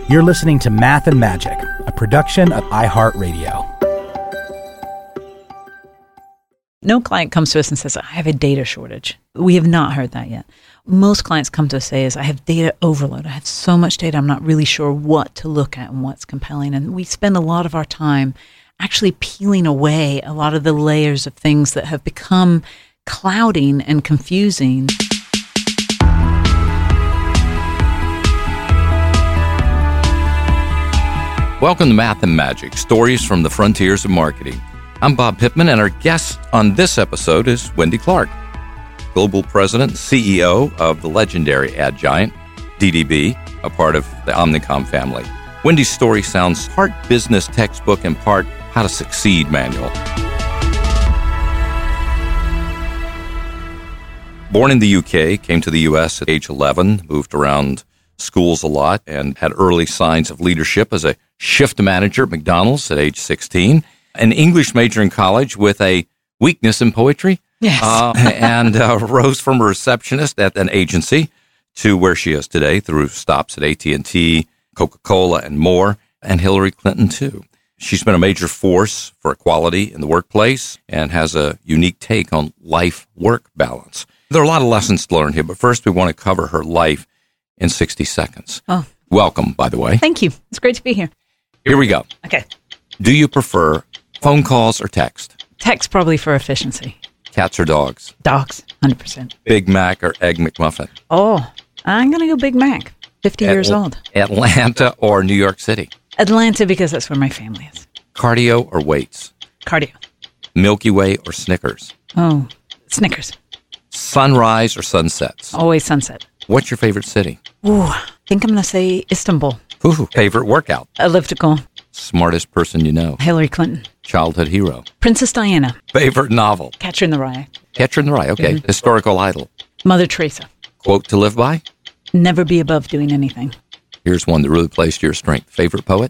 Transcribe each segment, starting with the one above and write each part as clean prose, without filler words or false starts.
You're listening to Math and Magic, a production of iHeartRadio. No client comes to us and says, I have a data shortage. We have not heard that yet. Most clients come to us and say, I have data overload. I have so much data, I'm not really sure what to look at and what's compelling. And we spend a lot of our time actually peeling away a lot of the layers of things that have become clouding and confusing. Welcome to Math and Magic, stories from the frontiers of marketing. I'm Bob Pittman, and our guest on this episode is Wendy Clark, Global President and CEO of the legendary ad giant, DDB, a part of the Omnicom family. Wendy's story sounds part business textbook and part how to succeed manual. Born in the UK, came to the US at age 11, moved around schools a lot, and had early signs of leadership as a shift manager at McDonald's at age 16. An English major in college with a weakness in poetry. Yes. And rose from a receptionist at an agency to where she is today through stops at AT&T, Coca-Cola, and more, and Hillary Clinton, too. She's been a major force for equality in the workplace and has a unique take on life-work balance. There are a lot of lessons to learn here, but first we want to cover her life in 60 seconds. Oh. Welcome, by the way. Thank you. It's great to be here. Here we go. Okay. Do you prefer phone calls or text? Text probably for efficiency. Cats or dogs? Dogs, 100%. Big Mac or Egg McMuffin? Oh, I'm going to go Big Mac, 50 years old. Atlanta or New York City? Atlanta, because that's where my family is. Cardio or weights? Cardio. Milky Way or Snickers? Oh, Snickers. Sunrise or sunsets? Always sunset. What's your favorite city? Ooh, I think I'm going to say Istanbul. Ooh, favorite workout? Elliptical. Smartest person you know? Hillary Clinton. Childhood hero? Princess Diana. Favorite novel? Catcher in the Rye. Catcher in the Rye, okay. Mm-hmm. Historical idol? Mother Teresa. Quote to live by? Never be above doing anything. Here's one that really plays to your strength. Favorite poet?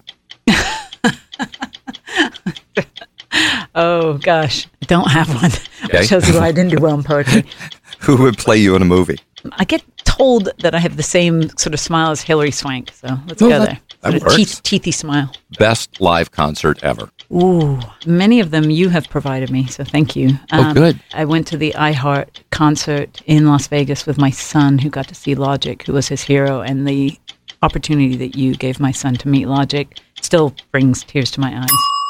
Oh, gosh. I don't have one. Okay. Which shows you why I didn't do well in poetry. Who would play you in a movie? I get told that I have the same sort of smile as Hillary Swank, so let's go there. That Sort of works. teethy smile. Best live concert ever? Ooh, many of them you have provided me, so thank you. Oh, good. I went to the iHeart concert in Las Vegas with my son, who got to see Logic, who was his hero, and the opportunity that you gave my son to meet Logic still brings tears to my eyes.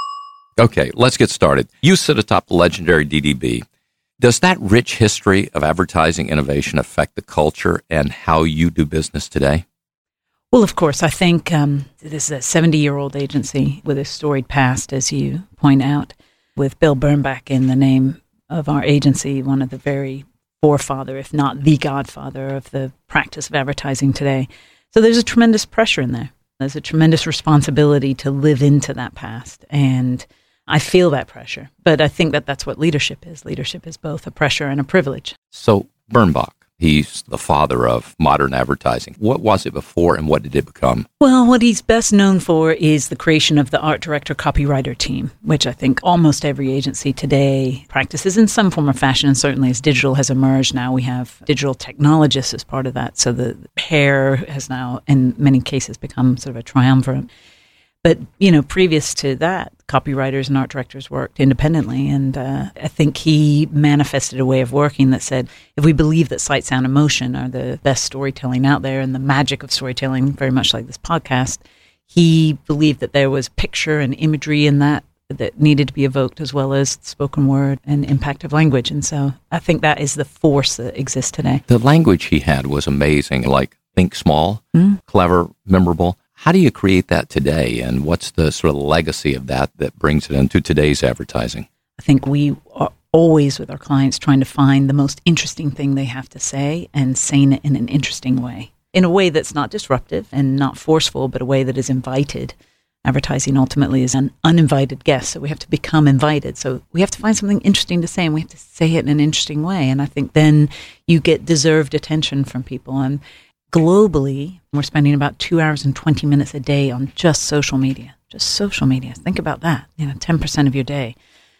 Okay, let's get started. You sit atop the legendary DDB. Does that rich history of advertising innovation affect the culture and how you do business today? Well, of course. I think this is a 70-year-old agency with a storied past, as you point out, with Bill Bernbach in the name of our agency, one of the very forefather, if not the godfather of the practice of advertising today. So there's a tremendous pressure in there. There's a tremendous responsibility to live into that past, and I feel that pressure. But I think that that's what leadership is. Leadership is both a pressure and a privilege. So Bernbach, he's the father of modern advertising. What was it before and what did it become? Well, what he's best known for is the creation of the art director copywriter team, which I think almost every agency today practices in some form or fashion, and certainly as digital has emerged now, we have digital technologists as part of that. So the pair has now, in many cases, become sort of a triumvirate. But, previous to that, copywriters and art directors worked independently. And I think he manifested a way of working that said, if we believe that sight, sound, and motion are the best storytelling out there and the magic of storytelling, very much like this podcast, he believed that there was picture and imagery in that needed to be evoked, as well as spoken word and impact of language. And so I think that is the force that exists today. The language he had was amazing, like think small, clever, memorable. How do you create that today, and what's the sort of legacy of that brings it into today's advertising? I think we are always, with our clients, trying to find the most interesting thing they have to say and saying it in an interesting way, in a way that's not disruptive and not forceful, but a way that is invited. Advertising ultimately is an uninvited guest, so we have to become invited. So we have to find something interesting to say, and we have to say it in an interesting way. And I think then you get deserved attention from people. And globally, we're spending about 2 hours and 20 minutes a day on just social media. Just social media. Think about that. 10% of your day.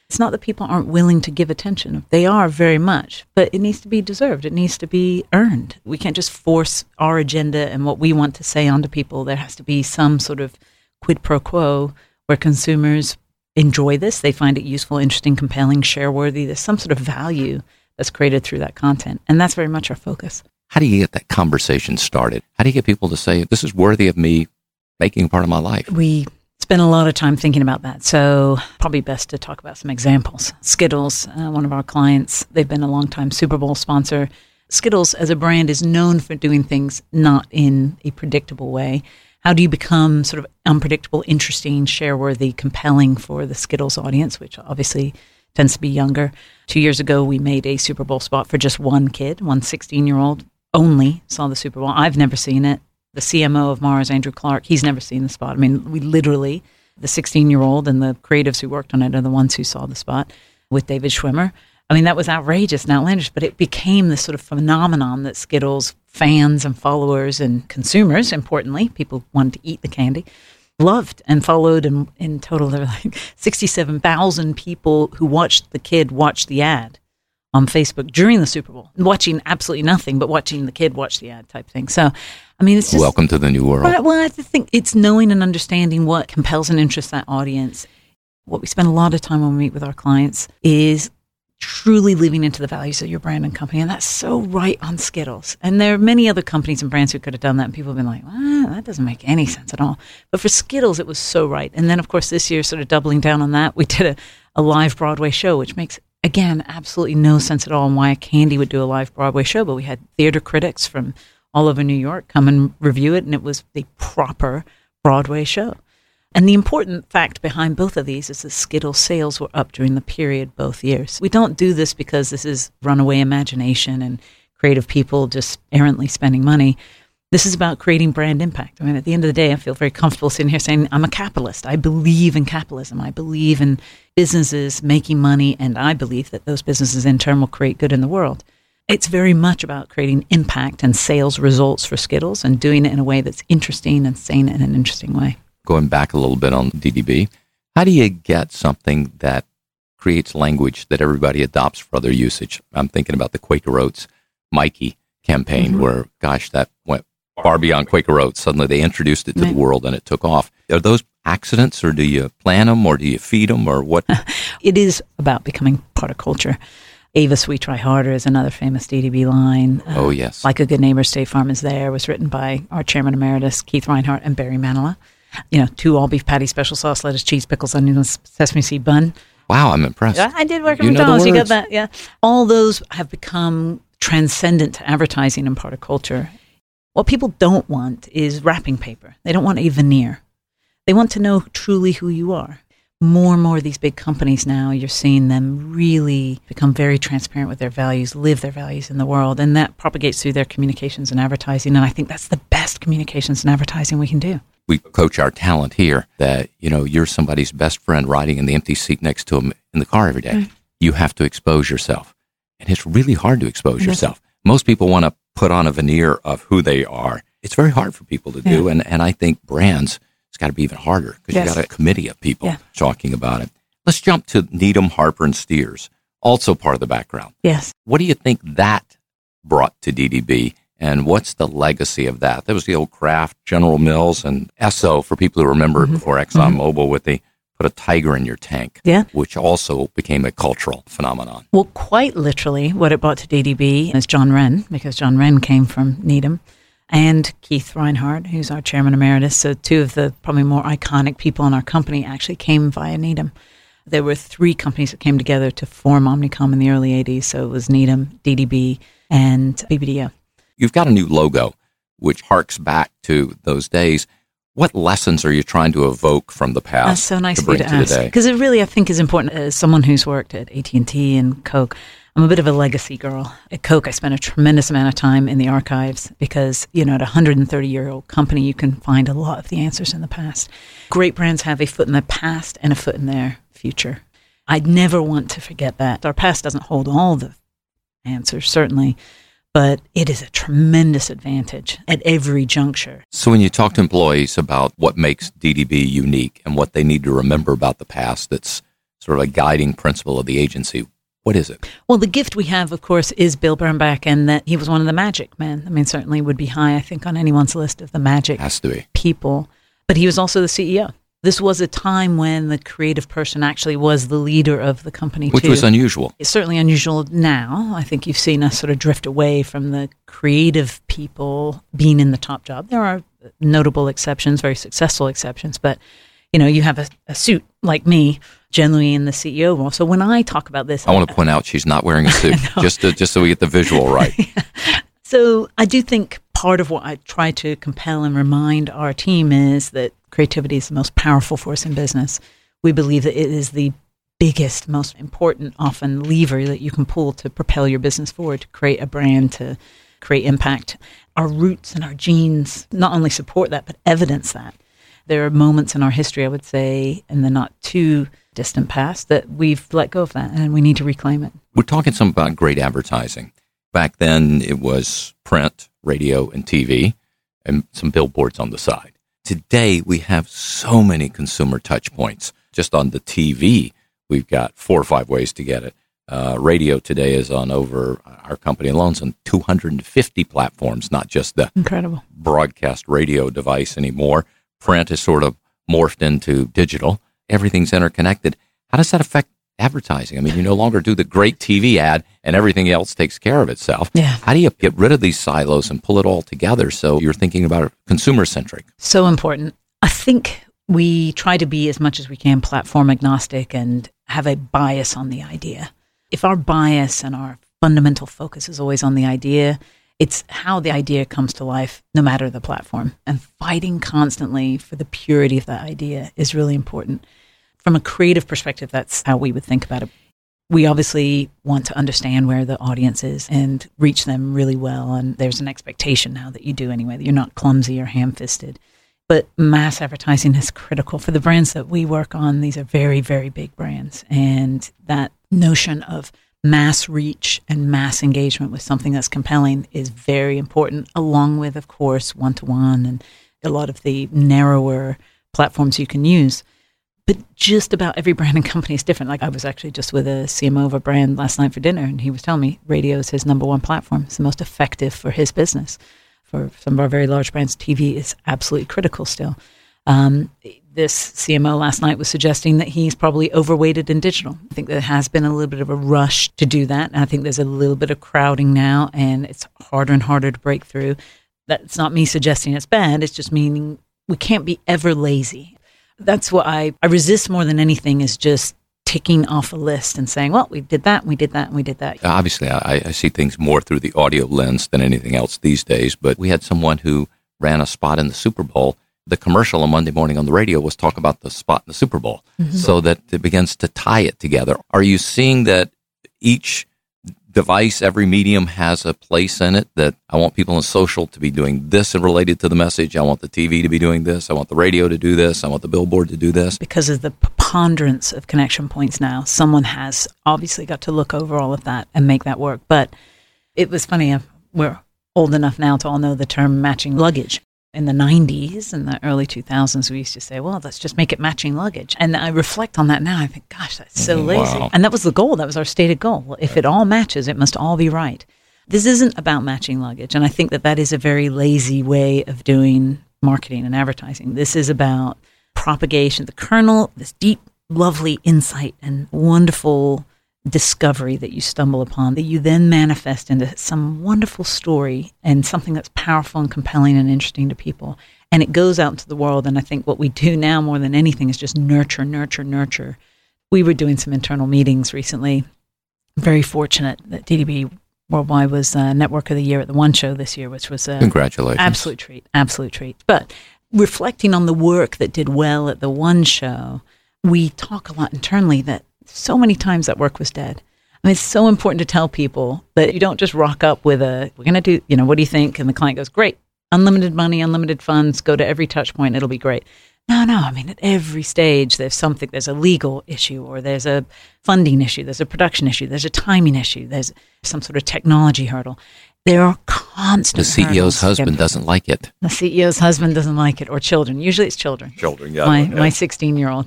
It's not that people aren't willing to give attention. They are very much, but it needs to be deserved. It needs to be earned. We can't just force our agenda and what we want to say onto people. There has to be some sort of quid pro quo where consumers enjoy this. They find it useful, interesting, compelling, share-worthy. There's some sort of value that's created through that content. And that's very much our focus. How do you get that conversation started? How do you get people to say, this is worthy of me making part of my life? We spend a lot of time thinking about that. So probably best to talk about some examples. Skittles, one of our clients, they've been a long-time Super Bowl sponsor. Skittles as a brand is known for doing things not in a predictable way. How do you become sort of unpredictable, interesting, share-worthy, compelling for the Skittles audience, which obviously tends to be younger? 2 years ago, we made a Super Bowl spot for just one kid, one 16-year-old only saw the Super Bowl. I've never seen it. The CMO of Mars, Andrew Clark, he's never seen the spot. I mean, we literally, the 16-year-old and the creatives who worked on it are the ones who saw the spot with David Schwimmer. I mean, that was outrageous and outlandish, but it became this sort of phenomenon that Skittles fans and followers and consumers, importantly, people wanted to eat the candy, loved and followed. And in total, there were like 67,000 people who watched the kid watch the ad on Facebook during the Super Bowl, watching absolutely nothing, but watching the kid watch the ad type thing. So, I mean, it's just... Welcome to the new world. Right, well, I think it's knowing and understanding what compels and interests that audience. What we spend a lot of time when we meet with our clients is truly living into the values of your brand and company. And that's so right on Skittles. And there are many other companies and brands who could have done that. And people have been like, well, that doesn't make any sense at all. But for Skittles, it was so right. And then, of course, this year, sort of doubling down on that, we did a live Broadway show, which makes, again, absolutely no sense at all on why a candy would do a live Broadway show. But we had theater critics from all over New York come and review it. And it was the proper Broadway show. And the important fact behind both of these is that Skittles sales were up during the period both years. We don't do this because this is runaway imagination and creative people just errantly spending money. This is about creating brand impact. I mean, at the end of the day, I feel very comfortable sitting here saying I'm a capitalist. I believe in capitalism. I believe in businesses making money, and I believe that those businesses in turn will create good in the world. It's very much about creating impact and sales results for Skittles and doing it in a way that's interesting and saying it in an interesting way. Going back a little bit on DDB, how do you get something that creates language that everybody adopts for other usage? I'm thinking about the Quaker Oats Mikey campaign where, gosh, that went far beyond Quaker Oats. Suddenly they introduced it to the world and it took off. Are those accidents, or do you plant them, or do you feed them, or what? It is about becoming part of culture. Avis, We Try Harder is another famous DDB line. Oh, yes. Like a Good Neighbor, State Farm is There was written by our chairman emeritus, Keith Reinhardt, and Barry Manilow. You know, 2 all-beef patties, special sauce, lettuce, cheese, pickles, onions, sesame seed bun. Wow, I'm impressed. I did work at McDonald's. You got that, yeah. All those have become transcendent to advertising and part of culture. What people don't want is wrapping paper. They don't want a veneer. They want to know truly who you are. More and more of these big companies now, you're seeing them really become very transparent with their values, live their values in the world, and that propagates through their communications and advertising. And I think that's the best communications and advertising we can do. We coach our talent here that, you know, you're somebody's best friend riding in the empty seat next to them in the car every day. Right. You have to expose yourself. And it's really hard to expose yourself. Most people want to put on a veneer of who they are. It's very hard for people to do. And I think brands, it's got to be even harder because you got a committee of people talking about it. Let's jump to Needham, Harper, and Steers, also part of the background. Yes. What do you think that brought to DDB? And what's the legacy of that? That was the old Kraft, General Mills, and Esso, for people who remember before ExxonMobil, with the put a tiger in your tank, which also became a cultural phenomenon. Well, quite literally, what it brought to DDB is John Wren, because John Wren came from Needham, and Keith Reinhardt, who's our chairman emeritus. So 2 of the probably more iconic people in our company actually came via Needham. There were 3 companies that came together to form Omnicom in the early 80s. So it was Needham, DDB, and BBDO. You've got a new logo, which harks back to those days. What lessons are you trying to evoke from the past? That's so nice to bring of you to to ask. today? Because it really, I think, is important. As someone who's worked at AT&T and Coke, I'm a bit of a legacy girl. At Coke, I spent a tremendous amount of time in the archives because, you know, at a 130-year-old company, you can find a lot of the answers in the past. Great brands have a foot in their past and a foot in their future. I'd never want to forget that. Our past doesn't hold all the answers, certainly, but it is a tremendous advantage at every juncture. So when you talk to employees about what makes DDB unique and what they need to remember about the past that's sort of a guiding principle of the agency. What is it? Well, the gift we have, of course, is Bill Bernbach, and that he was one of the magic men. I mean, certainly would be high, I think, on anyone's list of the magic Has to be. people. But he was also the CEO. This was a time when the creative person actually was the leader of the company, Which was unusual. It's certainly unusual now. I think you've seen us sort of drift away from the creative people being in the top job. There are notable exceptions, very successful exceptions, but you have a suit like me, generally in the CEO role. So when I talk about this, I want to point out she's not wearing a suit, just so we get the visual right. So I do think part of what I try to compel and remind our team is that creativity is the most powerful force in business. We believe that it is the biggest, most important, often lever that you can pull to propel your business forward, to create a brand, to create impact. Our roots and our genes not only support that, but evidence that. There are moments in our history, I would say, in the not too distant past, that we've let go of that and we need to reclaim it. We're talking some about great advertising. Back then, it was print, radio, and TV, and some billboards on the side. Today, we have so many consumer touch points. Just on the TV, we've got 4 or 5 ways to get it. Radio today is on our company alone's on 250 platforms, not just the Incredible broadcast radio device anymore. Print is sort of morphed into digital. Everything's interconnected. How does that affect advertising? I mean, you no longer do the great TV ad and everything else takes care of itself. Yeah. How do you get rid of these silos and pull it all together so you're thinking about it consumer-centric? So important. I think we try to be as much as we can platform agnostic and have a bias on the idea. If our bias and our fundamental focus is always on the idea, it's how the idea comes to life, no matter the platform. And fighting constantly for the purity of that idea is really important. From a creative perspective, that's how we would think about it. We obviously want to understand where the audience is and reach them really well. And there's an expectation now that you do anyway, that you're not clumsy or ham-fisted. But mass advertising is critical for the brands that we work on. These are very, very big brands. And that notion of mass reach and mass engagement with something that's compelling is very important, along with, of course, one-to-one and a lot of the narrower platforms you can use. But just about every brand and company is different. Like I was actually just with a CMO of a brand last night for dinner, and he was telling me radio is his number one platform. It's the most effective for his business. For some of our very large brands, TV is absolutely critical still. This CMO last night was suggesting that he's probably overweighted in digital. I think there has been a little bit of a rush to do that. And I think there's a little bit of crowding now, and it's harder and harder to break through. That's not me suggesting it's bad. It's just meaning we can't be ever lazy. That's what I resist more than anything, is just ticking off a list and saying, well, we did that, and we did that, and we did that. Obviously, I see things more through the audio lens than anything else these days, but we had someone who ran a spot in the Super Bowl. The commercial on Monday morning on the radio was talk about the spot in the Super Bowl, so that it begins to tie it together. Are you seeing that each device, every medium has a place in it, that I want people in social to be doing this and related to the message, I want the TV to be doing this, I want the radio to do this, I want the billboard to do this? Because of the preponderance of connection points now, someone has obviously got to look over all of that and make that work. But it was funny, we're old enough now to all know the term matching luggage. In the 90s and the early 2000s, we used to say, well, let's just make it matching luggage. And I reflect on that now. I think, gosh, that's so lazy. Wow. And that was the goal. That was our stated goal. Well, if it all matches, it must all be right. This isn't about matching luggage. And I think that that is a very lazy way of doing marketing and advertising. This is about propagation, the kernel, this deep, lovely insight and wonderful discovery that you stumble upon, that you then manifest into some wonderful story and something that's powerful and compelling and interesting to people. And it goes out into the world. And I think what we do now more than anything is just nurture, nurture, nurture. We were doing some internal meetings recently. Very fortunate that DDB Worldwide was Network of the Year at the One Show this year, which was a Congratulations. Absolute treat. But reflecting on the work that did well at the One Show, we talk a lot internally that so many times that work was dead. I mean, it's so important to tell people that you don't just rock up with we're going to do, what do you think? And the client goes, great, unlimited money, unlimited funds, go to every touch point, it'll be great. No, I mean, at every stage, there's a legal issue, or there's a funding issue, there's a production issue, there's a timing issue, there's some sort of technology hurdle. There are constant The CEO's husband doesn't like it. The CEO's husband doesn't like it, or children. Usually it's children. Children, yeah. My 16-year-old, yeah.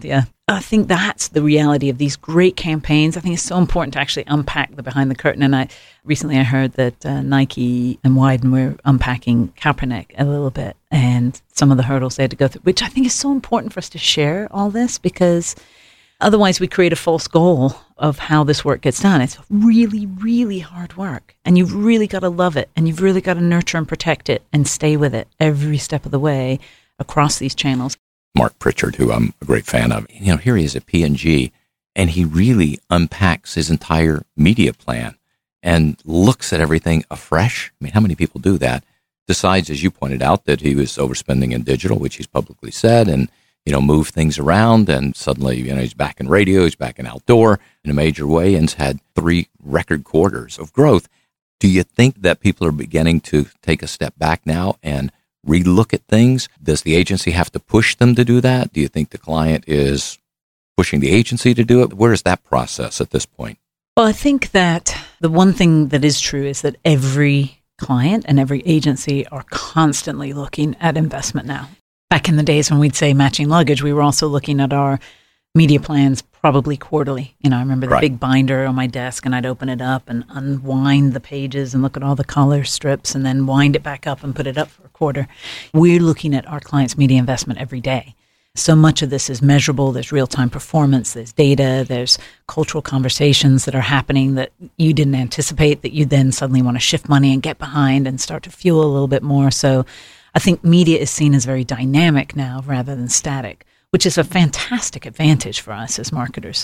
I think that's the reality of these great campaigns. I think it's so important to actually unpack the behind the curtain. And I heard that Nike and Wyden were unpacking Kaepernick a little bit and some of the hurdles they had to go through, which I think is so important for us to share all this, because otherwise we create a false goal of how this work gets done. It's really, really hard work, and you've really got to love it, and you've really got to nurture and protect it and stay with it every step of the way across these channels. Mark Pritchard, who I'm a great fan of, here he is at P&G, and he really unpacks his entire media plan and looks at everything afresh. I mean, how many people do that? Decides, as you pointed out, that he was overspending in digital, which he's publicly said, and move things around, and suddenly, he's back in radio, he's back in outdoor in a major way, and's had 3 record quarters of growth. Do you think that people are beginning to take a step back now and relook at things? Does the agency have to push them to do that? Do you think the client is pushing the agency to do it? Where is that process at this point? Well, I think that the one thing that is true is that every client and every agency are constantly looking at investment now. Back in the days when we'd say matching luggage, we were also looking at our media plans probably quarterly. I remember the big binder on my desk, and I'd open it up and unwind the pages and look at all the color strips and then wind it back up and put it up for a quarter. We're looking at our clients' media investment every day. So much of this is measurable. There's real-time performance, there's data, there's cultural conversations that are happening that you didn't anticipate, that you then suddenly want to shift money and get behind and start to fuel a little bit more. So I think media is seen as very dynamic now rather than static, which is a fantastic advantage for us as marketers.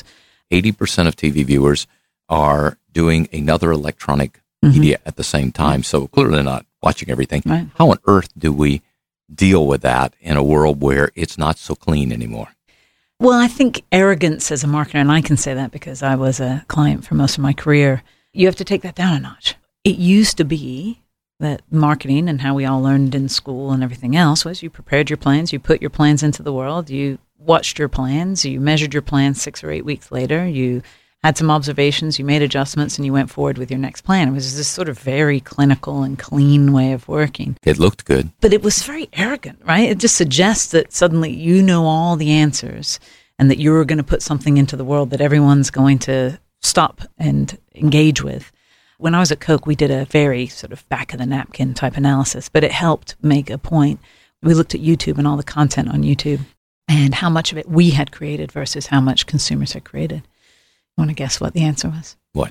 80% of TV viewers are doing another electronic media at the same time, so clearly they're not watching everything. Right. How on earth do we deal with that in a world where it's not so clean anymore? Well, I think arrogance as a marketer, and I can say that because I was a client for most of my career, you have to take that down a notch. It used to be that marketing and how we all learned in school and everything else was you prepared your plans, you put your plans into the world, you watched your plans, you measured your plans 6 or 8 weeks later, you had some observations, you made adjustments, and you went forward with your next plan. It was this sort of very clinical and clean way of working. It looked good. But it was very arrogant, right? It just suggests that suddenly you know all the answers and that you're going to put something into the world that everyone's going to stop and engage with. When I was at Coke, we did a very sort of back-of-the-napkin type analysis, but it helped make a point. We looked at YouTube and all the content on YouTube and how much of it we had created versus how much consumers had created. You want to guess what the answer was? What?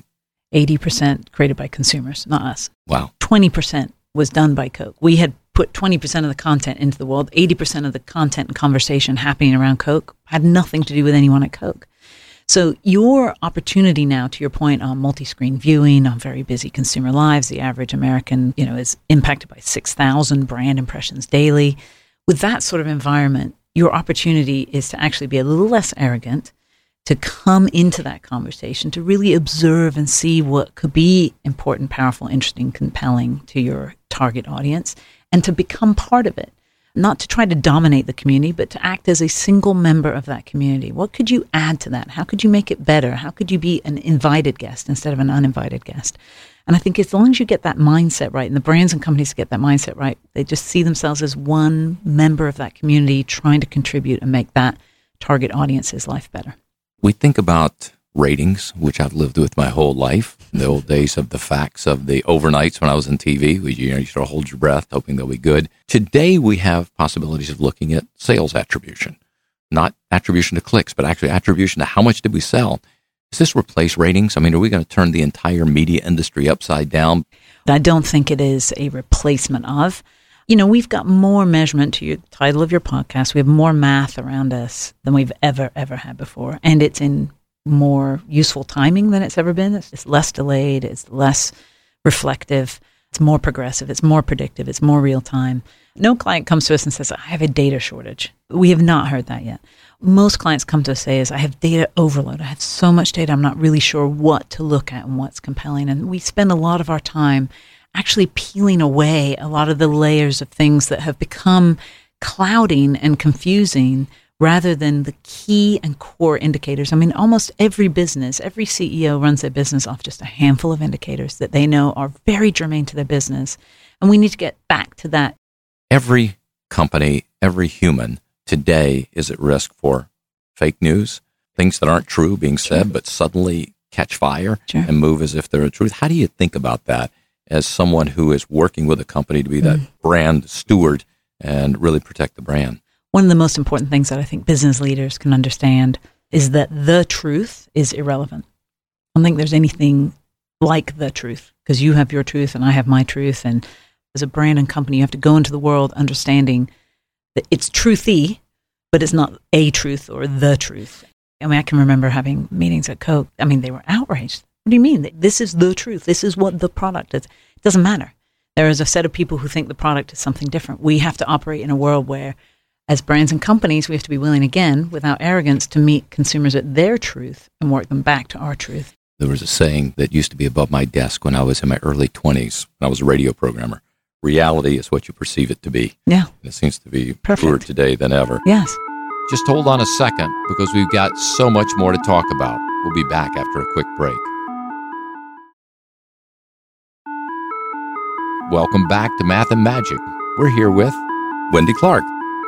80% created by consumers, not us. Wow. 20% was done by Coke. We had put 20% of the content into the world. 80% of the content and conversation happening around Coke had nothing to do with anyone at Coke. So your opportunity now, to your point on multi-screen viewing, on very busy consumer lives, the average American, is impacted by 6,000 brand impressions daily. With that sort of environment, your opportunity is to actually be a little less arrogant, to come into that conversation, to really observe and see what could be important, powerful, interesting, compelling to your target audience, and to become part of it. Not to try to dominate the community, but to act as a single member of that community. What could you add to that? How could you make it better? How could you be an invited guest instead of an uninvited guest? And I think as long as you get that mindset right, and the brands and companies get that mindset right, they just see themselves as one member of that community trying to contribute and make that target audience's life better. We think about ratings, which I've lived with my whole life. In the old days of the facts of the overnights when I was on TV, you sort of hold your breath, hoping they'll be good. Today, we have possibilities of looking at sales attribution, not attribution to clicks, but actually attribution to how much did we sell. Does this replace ratings? I mean, are we going to turn the entire media industry upside down? I don't think it is a replacement of. We've got more measurement to your title of your podcast. We have more math around us than we've ever had before. And it's in more useful timing than it's ever been. It's less delayed. It's less reflective. It's more progressive. It's more predictive. It's more real time. No client comes to us and says, I have a data shortage. We have not heard that yet. Most clients come to us and say, I have data overload. I have so much data. I'm not really sure what to look at and what's compelling. And we spend a lot of our time actually peeling away a lot of the layers of things that have become clouding and confusing rather than the key and core indicators. I mean, almost every business, every CEO runs their business off just a handful of indicators that they know are very germane to their business. And we need to get back to that. Every company, every human today is at risk for fake news, things that aren't true being said, but suddenly catch fire and move as if they're the truth. How do you think about that as someone who is working with a company to be that brand steward and really protect the brand? One of the most important things that I think business leaders can understand is that the truth is irrelevant. I don't think there's anything like the truth, because you have your truth and I have my truth. And as a brand and company, you have to go into the world understanding that it's truthy, but it's not a truth or the truth. I mean, I can remember having meetings at Coke. I mean, they were outraged. What do you mean? This is the truth. This is what the product is. It doesn't matter. There is a set of people who think the product is something different. We have to operate in a world where, as brands and companies, we have to be willing, again, without arrogance, to meet consumers at their truth and work them back to our truth. There was a saying that used to be above my desk when I was in my early 20s, when I was a radio programmer. Reality is what you perceive it to be. Yeah. And it seems to be truer today than ever. Yes. Just hold on a second, because we've got so much more to talk about. We'll be back after a quick break. Welcome back to Math and Magic. We're here with Wendy Clark.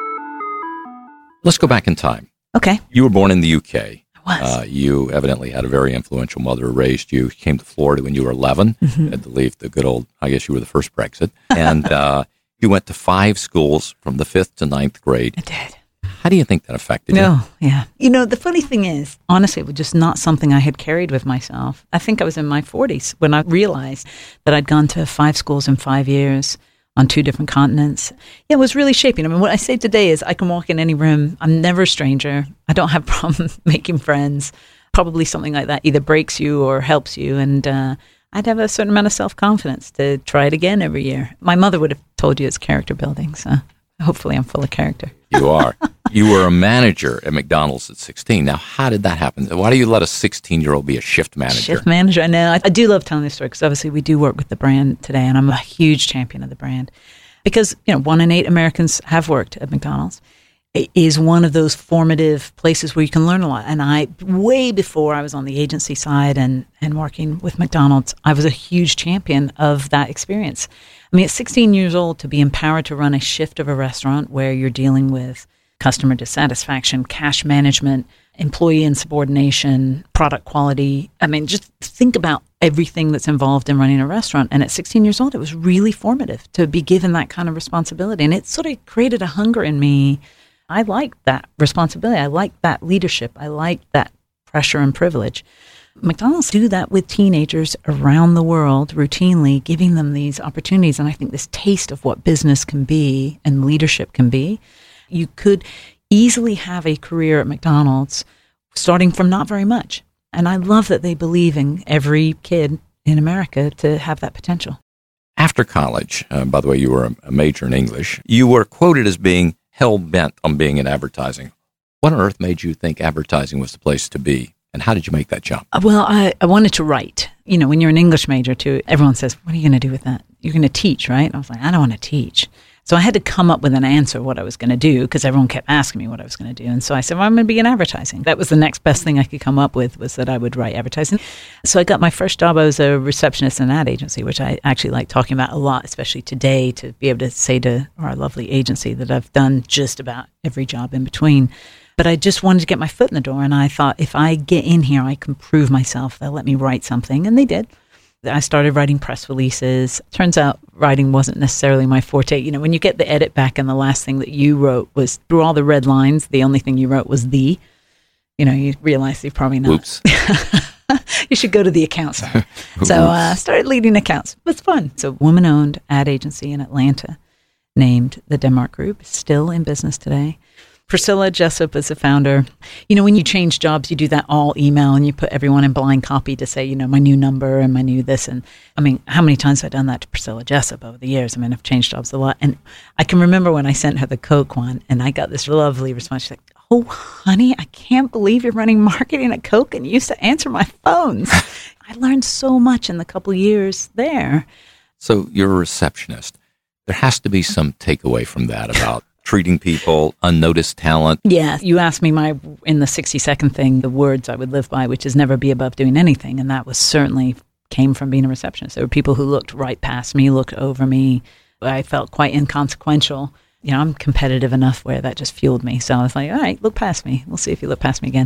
Let's go back in time. Okay. You were born in the UK. I was. You evidently had a very influential mother who raised you. You came to Florida when you were 11. Had to leave the good old, I guess you were the first Brexit. And you went to 5 schools from the 5th to 9th grade. I did. How do you think that affected you? No, yeah. You know, the funny thing is, honestly, it was just not something I had carried with myself. I think I was in my 40s when I realized that I'd gone to 5 schools in 5 years on 2 different continents. Yeah, it was really shaping. I mean, what I say today is I can walk in any room. I'm never a stranger. I don't have problems making friends. Probably something like that either breaks you or helps you. And I'd have a certain amount of self-confidence to try it again every year. My mother would have told you it's character building, so hopefully I'm full of character. You are. You were a manager at McDonald's at 16. Now, how did that happen? Why do you let a 16-year-old be a shift manager? Shift manager, I know. I do love telling this story because obviously we do work with the brand today, and I'm a huge champion of the brand because, 1 in 8 Americans have worked at McDonald's. It is one of those formative places where you can learn a lot. And I, way before I was on the agency side and working with McDonald's, I was a huge champion of that experience. I mean, at 16 years old, to be empowered to run a shift of a restaurant where you're dealing with customer dissatisfaction, cash management, employee insubordination, product quality. I mean, just think about everything that's involved in running a restaurant. And at 16 years old, it was really formative to be given that kind of responsibility. And it sort of created a hunger in me. I liked that responsibility. I liked that leadership. I liked that pressure and privilege. McDonald's do that with teenagers around the world routinely, giving them these opportunities. And I think this taste of what business can be and leadership can be. You could easily have a career at McDonald's starting from not very much. And I love that they believe in every kid in America to have that potential. After college, by the way, you were a major in English. You were quoted as being hell-bent on being in advertising. What on earth made you think advertising was the place to be? And how did you make that jump? Well, I wanted to write. When you're an English major, too, everyone says, what are you going to do with that? You're going to teach, right? I was like, I don't want to teach. So I had to come up with an answer what I was going to do because everyone kept asking me what I was going to do. And so I said, well, I'm going to be in advertising. That was the next best thing I could come up with, was that I would write advertising. So I got my first job as a receptionist in an ad agency, which I actually like talking about a lot, especially today, to be able to say to our lovely agency that I've done just about every job in between. But I just wanted to get my foot in the door. And I thought, if I get in here, I can prove myself. They'll let me write something. And they did. I started writing press releases. Turns out writing wasn't necessarily my forte. When you get the edit back and the last thing that you wrote was, through all the red lines, the only thing you wrote was you realize you're probably not. Oops. You should go to the accounts. So I started leading accounts. It was fun. It's a woman-owned ad agency in Atlanta named the Denmark Group, still in business today. Priscilla Jessup is the founder. When you change jobs, you do that all email and you put everyone in blind copy to say, my new number and my new this. And I mean, how many times have I done that to Priscilla Jessup over the years? I mean, I've changed jobs a lot. And I can remember when I sent her the Coke one and I got this lovely response. She's like, oh, honey, I can't believe you're running marketing at Coke and you used to answer my phones. I learned so much in the couple of years there. So you're a receptionist. There has to be some takeaway from that about treating people, unnoticed talent. Yeah, you asked me in the 60-second thing, the words I would live by, which is never be above doing anything. And that was certainly came from being a receptionist. There were people who looked right past me, looked over me. I felt quite inconsequential. I'm competitive enough where that just fueled me. So I was like, all right, look past me. We'll see if you look past me again.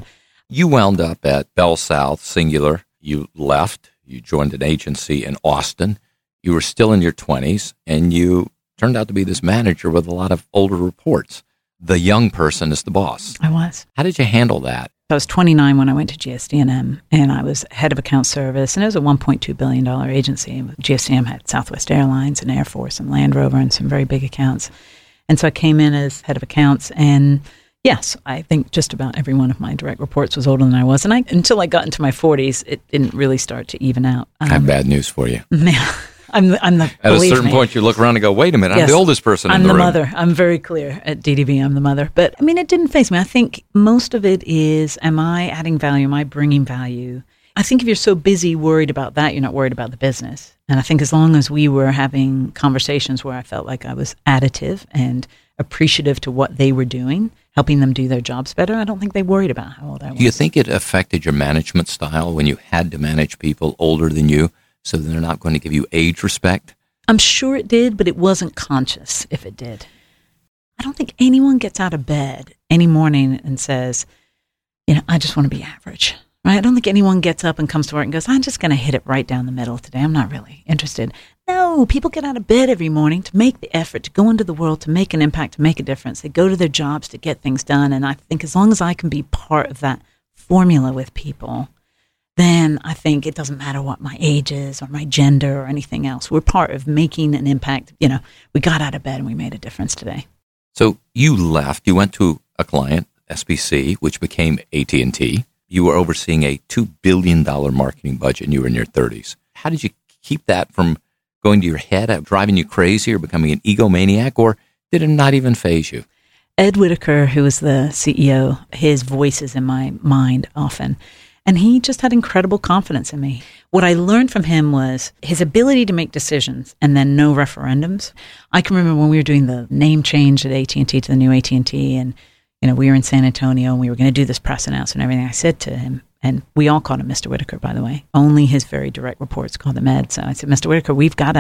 You wound up at Bell South Singular. You left. You joined an agency in Austin. You were still in your 20s, and you turned out to be this manager with a lot of older reports. The young person is the boss. I was. How did you handle that? I was 29 when I went to GSD&M, and I was head of account service, and it was a $1.2 billion agency. GSD&M had Southwest Airlines and Air Force and Land Rover and some very big accounts. And so I came in as head of accounts, and yes, I think just about every one of my direct reports was older than I was. And until I got into my 40s, it didn't really start to even out. I have bad news for you. Yeah. I'm the At a certain point, you look around and go, wait a minute, I'm the oldest person in the room. I'm the mother. I'm very clear at DDB, I'm the mother. But, I mean, it didn't faze me. I think most of it is, am I adding value? Am I bringing value? I think if you're so busy worried about that, you're not worried about the business. And I think as long as we were having conversations where I felt like I was additive and appreciative to what they were doing, helping them do their jobs better, I don't think they worried about how old I was. Do you think it affected your management style when you had to manage people older than you? So they're not going to give you age respect? I'm sure it did, but it wasn't conscious if it did. I don't think anyone gets out of bed any morning and says, I just want to be average. Right? I don't think anyone gets up and comes to work and goes, I'm just going to hit it right down the middle today. I'm not really interested. No, people get out of bed every morning to make the effort, to go into the world, to make an impact, to make a difference. They go to their jobs to get things done. And I think as long as I can be part of that formula with people, then I think it doesn't matter what my age is or my gender or anything else. We're part of making an impact. We got out of bed and we made a difference today. So you left. You went to a client, SBC, which became AT&T. You were overseeing a $2 billion marketing budget and you were in your 30s. How did you keep that from going to your head, driving you crazy or becoming an egomaniac, or did it not even faze you? Ed Whitaker, who was the CEO, his voice is in my mind often. And he just had incredible confidence in me. What I learned from him was his ability to make decisions and then no referendums. I can remember when we were doing the name change at AT&T to the new AT&T, and we were in San Antonio and we were going to do this press announcement and everything. I said to him, and we all called him Mr. Whitaker, by the way. Only his very direct reports called him Ed. So I said, Mr. Whitaker, we've got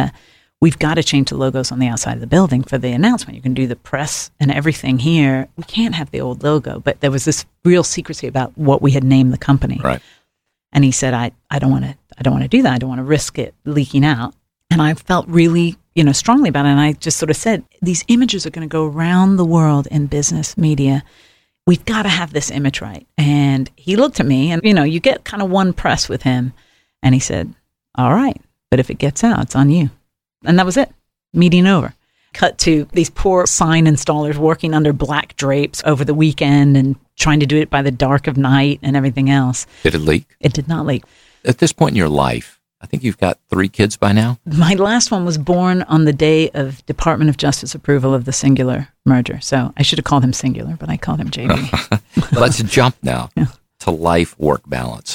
to change the logos on the outside of the building for the announcement. You can do the press and everything here. We can't have the old logo. But there was this real secrecy about what we had named the company. Right. And he said, I don't want to do that. I don't want to risk it leaking out. And I felt really, strongly about it. And I just sort of said, these images are going to go around the world in business media. We've got to have this image right. And he looked at me and, you get kind of one press with him. And he said, all right, but if it gets out, it's on you. And that was it. Meeting over. Cut to these poor sign installers working under black drapes over the weekend and trying to do it by the dark of night and everything else. Did it leak? It did not leak. At this point in your life, I think you've got 3 kids by now. My last one was born on the day of Department of Justice approval of the Singular merger. So I should have called him Singular, but I called him JB. Let's jump now to life-work balance.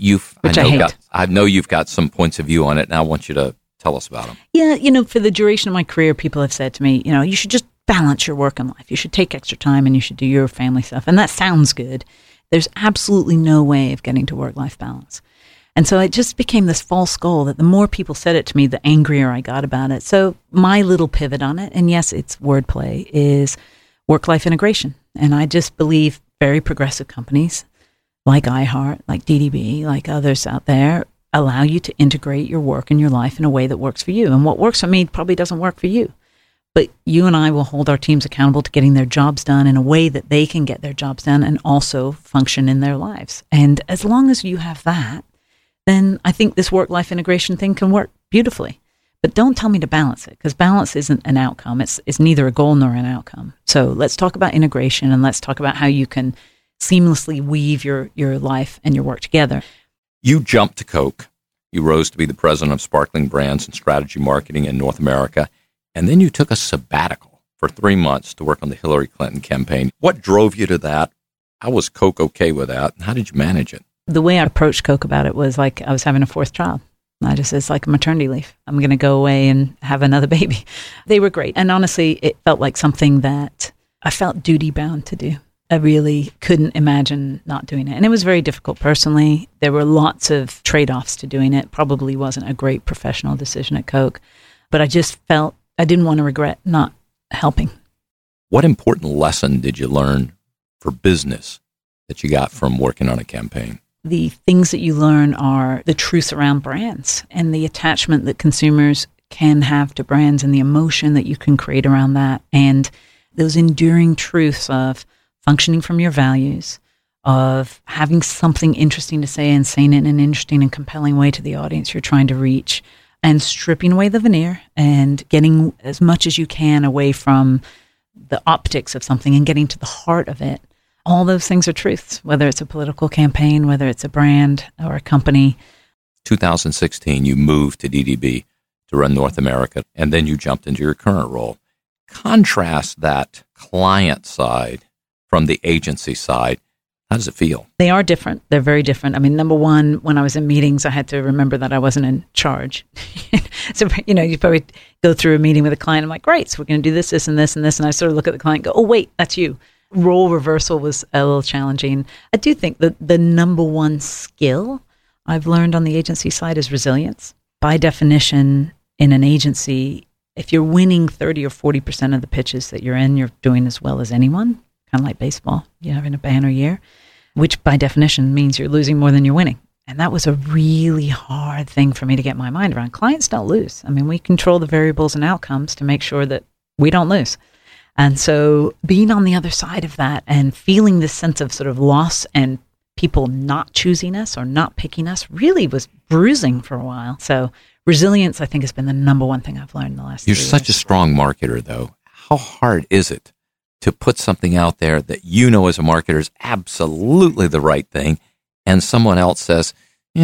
I know you've got some points of view on it, and I want you to tell us about them. Yeah, for the duration of my career, people have said to me, you should just balance your work and life. You should take extra time and you should do your family stuff. And that sounds good. There's absolutely no way of getting to work-life balance. And so it just became this false goal that the more people said it to me, the angrier I got about it. So my little pivot on it, and yes, it's wordplay, is work-life integration. And I just believe very progressive companies like iHeart, like DDB, like others out there, allow you to integrate your work and your life in a way that works for you. And what works for me probably doesn't work for you. But you and I will hold our teams accountable to getting their jobs done in a way that they can get their jobs done and also function in their lives. And as long as you have that, then I think this work-life integration thing can work beautifully. But don't tell me to balance it, because balance isn't an outcome. It's neither a goal nor an outcome. So let's talk about integration, and let's talk about how you can seamlessly weave your life and your work together. You jumped to Coke. You rose to be the president of Sparkling Brands and Strategy Marketing in North America. And then you took a sabbatical for 3 months to work on the Hillary Clinton campaign. What drove you to that? How was Coke okay with that? And how did you manage it? The way I approached Coke about it was like I was having a 4th child. It's like a maternity leave. I'm going to go away and have another baby. They were great. And honestly, it felt like something that I felt duty bound to do. I really couldn't imagine not doing it. And it was very difficult personally. There were lots of trade-offs to doing it. Probably wasn't a great professional decision at Coke. But I just felt I didn't want to regret not helping. What important lesson did you learn for business that you got from working on a campaign? The things that you learn are the truth around brands and the attachment that consumers can have to brands and the emotion that you can create around that, and those enduring truths of functioning from your values, of having something interesting to say and saying it in an interesting and compelling way to the audience you're trying to reach, and stripping away the veneer and getting as much as you can away from the optics of something and getting to the heart of it. All those things are truths, whether it's a political campaign, whether it's a brand or a company. 2016, you moved to DDB to run North America, and then you jumped into your current role. Contrast that client side from the agency side. How does it feel? They are different. They're very different. I mean, number one, when I was in meetings, I had to remember that I wasn't in charge. So, you probably go through a meeting with a client. I'm like, great, so we're going to do this, this, and this, and this. And I sort of look at the client and go, oh, wait, that's you. Role reversal was a little challenging. I do think that the number one skill I've learned on the agency side is resilience. By definition, in an agency, if you're winning 30 or 40% of the pitches that you're in, you're doing as well as anyone, kind of like baseball. You're having a banner year, which by definition means you're losing more than you're winning. And that was a really hard thing for me to get my mind around. Clients don't lose. I mean, we control the variables and outcomes to make sure that we don't lose. And so being on the other side of that and feeling this sense of sort of loss and people not choosing us or not picking us really was bruising for a while. So resilience, I think, has been the number one thing I've learned in the last 3 years. You're such a strong marketer, though. How hard is it to put something out there that you know as a marketer is absolutely the right thing, and someone else says,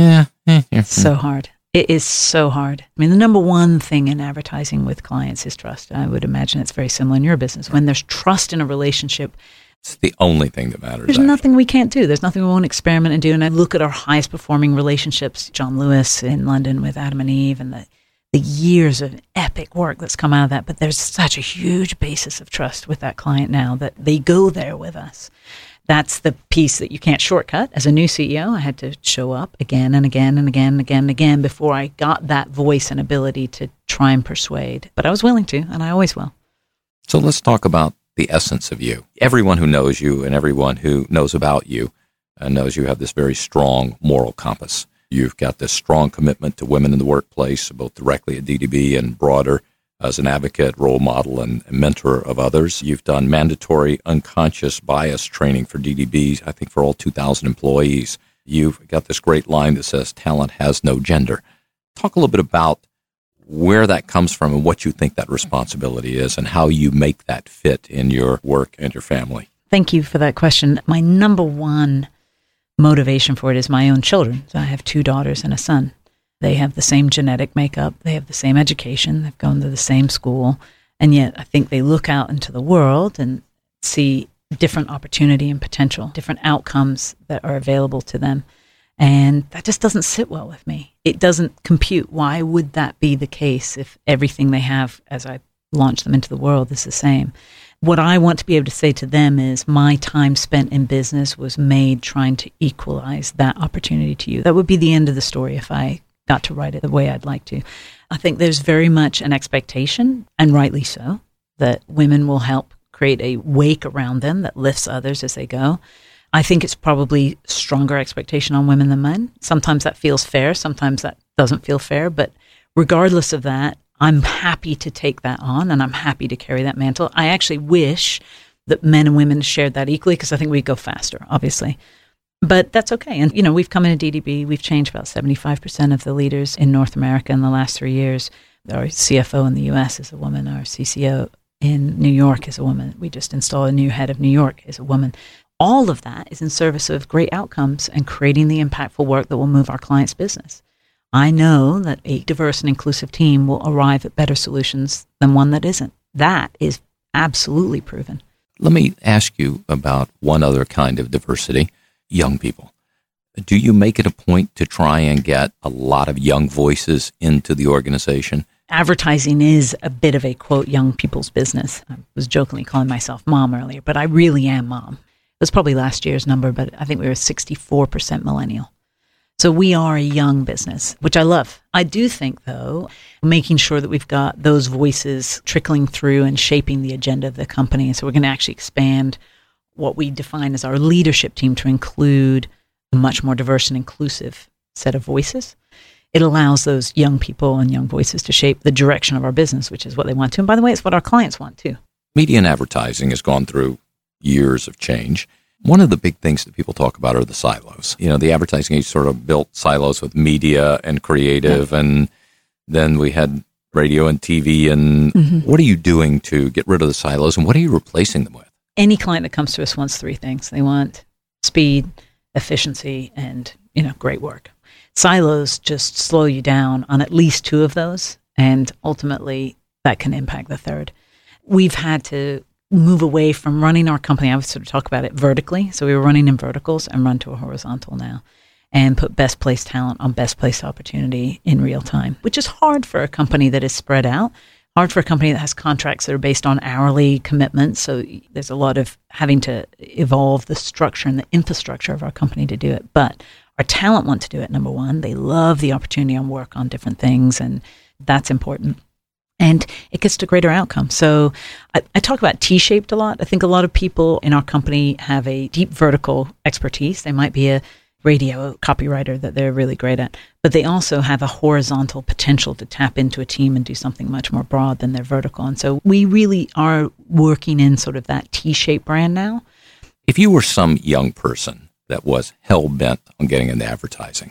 It's so hard. It is so hard. I mean, the number one thing in advertising with clients is trust. I would imagine it's very similar in your business. When there's trust in a relationship, it's the only thing that matters. There's nothing we can't do. There's nothing we won't experiment and do. And I look at our highest performing relationships, John Lewis in London with Adam and Eve, and the years of epic work that's come out of that. But there's such a huge basis of trust with that client now that they go there with us. That's the piece that you can't shortcut. As a new CEO, I had to show up again and again and again and again and again before I got that voice and ability to try and persuade. But I was willing to, and I always will. So let's talk about the essence of you. Everyone who knows you and everyone who knows about you knows you have this very strong moral compass. You've got this strong commitment to women in the workplace, both directly at DDB and broader as an advocate, role model, and mentor of others. You've done mandatory unconscious bias training for DDB, I think for all 2,000 employees. You've got this great line that says, talent has no gender. Talk a little bit about where that comes from and what you think that responsibility is and how you make that fit in your work and your family. Thank you for that question. My number one motivation for it is my own children. So I have 2 daughters and a son. They have the same genetic makeup. They have the same education. They've gone to the same school. And yet I think they look out into the world and see different opportunity and potential, different outcomes that are available to them. And that just doesn't sit well with me. It doesn't compute. Why would that be the case if everything they have as I launch them into the world is the same? What I want to be able to say to them is my time spent in business was made trying to equalize that opportunity to you. That would be the end of the story if I got to write it the way I'd like to. I think there's very much an expectation, and rightly so, that women will help create a wake around them that lifts others as they go. I think it's probably stronger expectation on women than men. Sometimes that feels fair, sometimes that doesn't feel fair, but regardless of that, I'm happy to take that on and I'm happy to carry that mantle. I actually wish that men and women shared that equally because I think we'd go faster, obviously. But that's okay. And, we've come into DDB. We've changed about 75% of the leaders in North America in the last 3 years. Our CFO in the U.S. is a woman. Our CCO in New York is a woman. We just installed a new head of New York is a woman. All of that is in service of great outcomes and creating the impactful work that will move our clients' business. I know that a diverse and inclusive team will arrive at better solutions than one that isn't. That is absolutely proven. Let me ask you about one other kind of diversity. Young people. Do you make it a point to try and get a lot of young voices into the organization? Advertising is a bit of a, quote, young people's business. I was jokingly calling myself mom earlier, but I really am mom. It was probably last year's number, but I think we were 64% millennial. So we are a young business, which I love. I do think, though, making sure that we've got those voices trickling through and shaping the agenda of the company. So we're going to actually expand what we define as our leadership team to include a much more diverse and inclusive set of voices. It allows those young people and young voices to shape the direction of our business, which is what they want to. And by the way, it's what our clients want too. Media and advertising has gone through years of change. One of the big things that people talk about are the silos. The advertising age sort of built silos with media and creative, and then we had radio and TV. And what are you doing to get rid of the silos, and what are you replacing them with? Any client that comes to us wants three things. They want speed, efficiency, and great work. Silos just slow you down on at least two of those, and ultimately that can impact the third. We've had to move away from running our company. I would sort of talk about it vertically. So we were running in verticals and run to a horizontal now, and put best placed talent on best placed opportunity in real time, which is hard for a company that is spread out, hard for a company that has contracts that are based on hourly commitments. So there's a lot of having to evolve the structure and the infrastructure of our company to do it. But our talent want to do it, number one. They love the opportunity to work on different things, and that's important. And it gets to greater outcomes. So I talk about T-shaped a lot. I think a lot of people in our company have a deep vertical expertise. They might be a radio copywriter that they're really great at, but they also have a horizontal potential to tap into a team and do something much more broad than their vertical. And so we really are working in sort of that T-shaped brand now. If you were some young person that was hell-bent on getting into advertising,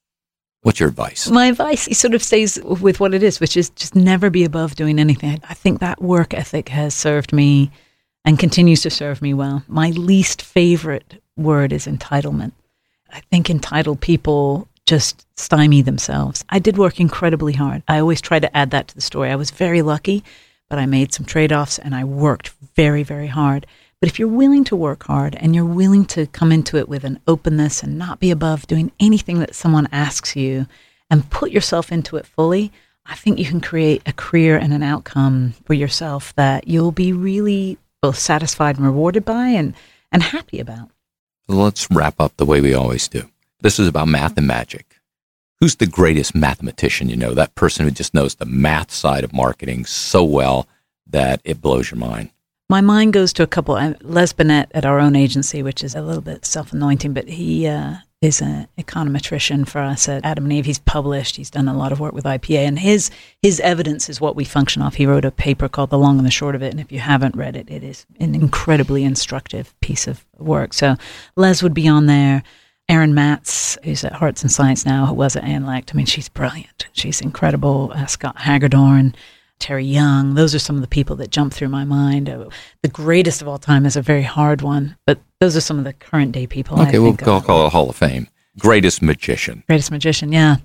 what's your advice? My advice sort of stays with what it is, which is just never be above doing anything. I think that work ethic has served me and continues to serve me well. My least favorite word is entitlement. I think entitled people just stymie themselves. I did work incredibly hard. I always try to add that to the story. I was very lucky, but I made some trade-offs and I worked very, very hard. But if you're willing to work hard and you're willing to come into it with an openness and not be above doing anything that someone asks you and put yourself into it fully, I think you can create a career and an outcome for yourself that you'll be really both satisfied and rewarded by and happy about. Let's wrap up the way we always do. This is about math and magic. Who's the greatest mathematician you know? That person who just knows the math side of marketing so well that it blows your mind. My mind goes to a couple. Les Binet at our own agency, which is a little bit self-anointing, but he is an econometrician for us at Adam and Eve. He's published. He's done a lot of work with IPA, and his evidence is what we function off. He wrote a paper called The Long and the Short of It, and if you haven't read it, it is an incredibly instructive piece of work. So Les would be on there. Erin Matz, who's at Hearts and Science now, who was at ANLECT. I mean, she's brilliant. She's incredible. Scott Hagedorn, Terry Young, those are some of the people that jump through my mind. The greatest of all time is a very hard one, but those are some of the current day people. Okay, we'll call it Hall of Fame. Greatest magician. Greatest magician, yeah.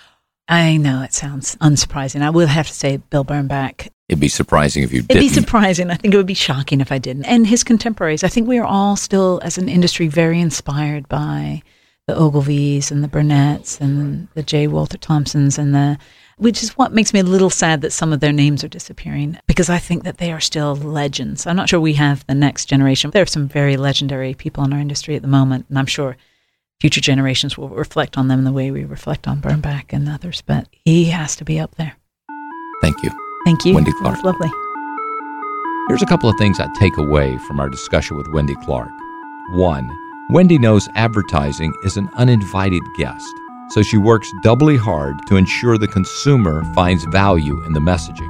I know it sounds unsurprising. I will have to say Bill Bernbach. It'd be surprising if you didn't. It'd be surprising. I think it would be shocking if I didn't. And his contemporaries. I think we are all still, as an industry, very inspired by the Ogilvies and the Burnetts and the J. Walter Thompsons which is what makes me a little sad that some of their names are disappearing, because I think that they are still legends. I'm not sure we have the next generation. There are some very legendary people in our industry at the moment, and I'm sure future generations will reflect on them in the way we reflect on Bernbach and others, but he has to be up there. Thank you. Thank you. Wendy Clark. That's lovely. Here's a couple of things I take away from our discussion with Wendy Clark. 1, Wendy knows advertising is an uninvited guest, so she works doubly hard to ensure the consumer finds value in the messaging.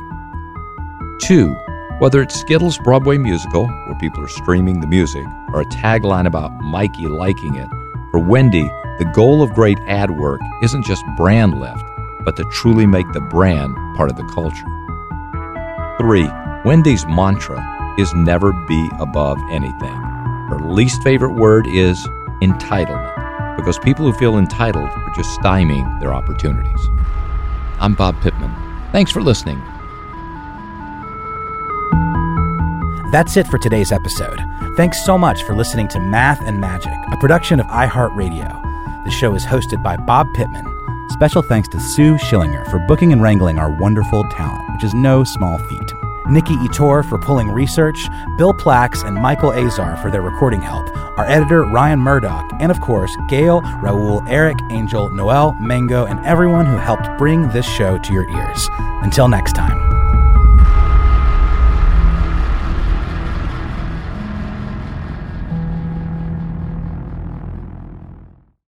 2, whether it's Skittles' Broadway musical, where people are streaming the music, or a tagline about Mikey liking it, for Wendy, the goal of great ad work isn't just brand lift, but to truly make the brand part of the culture. 3, Wendy's mantra is never be above anything. Her least favorite word is entitlement, because people who feel entitled are just stymieing their opportunities. I'm Bob Pittman. Thanks for listening. That's it for today's episode. Thanks so much for listening to Math and Magic, a production of iHeartRadio. The show is hosted by Bob Pittman. Special thanks to Sue Schillinger for booking and wrangling our wonderful talent, which is no small feat. Nikki Ettore for pulling research, Bill Plax and Michael Azar for their recording help, our editor Ryan Murdoch, and of course, Gail, Raul, Eric, Angel, Noel, Mango, and everyone who helped bring this show to your ears. Until next time.